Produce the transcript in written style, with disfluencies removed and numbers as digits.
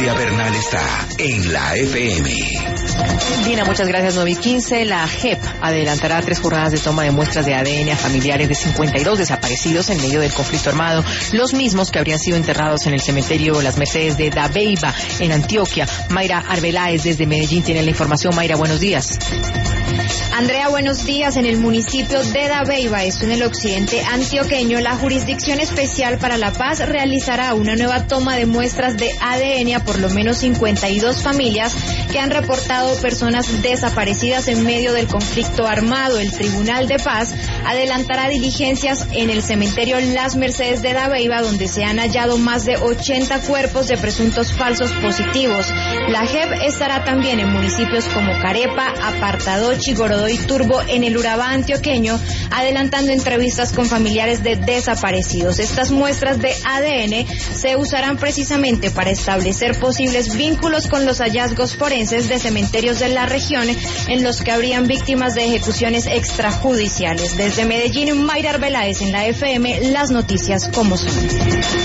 Gloria Bernal está en la FM. Dina, muchas gracias. 9:15. La JEP adelantará 3 jornadas de toma de muestras de ADN a familiares de 52 desaparecidos en medio del conflicto armado, los mismos que habrían sido enterrados en el cementerio Las Mercedes de Dabeiba, en Antioquia. Mayra Arbeláez desde Medellín tiene la información. Mayra, buenos días. Andrea, buenos días. En el municipio de Dabeiba, esto en el occidente antioqueño, la Jurisdicción Especial para la Paz realizará una nueva toma de muestras de ADN a por lo menos 52 familias que han reportado personas desaparecidas en medio del conflicto armado. El Tribunal de Paz adelantará diligencias en el cementerio Las Mercedes de Dabeiba, donde se han hallado más de 80 cuerpos de presuntos falsos positivos. La JEP estará también en municipios como Carepa, Apartadochi, Gorodó y Turbo en el Urabá antioqueño, adelantando entrevistas con familiares de desaparecidos. Estas muestras de ADN se usarán precisamente para establecer posibles vínculos con los hallazgos forenses de cementerios de la región en los que habrían víctimas de ejecuciones extrajudiciales. Desde Medellín, Mayra Arbeláez en la FM, las noticias como son.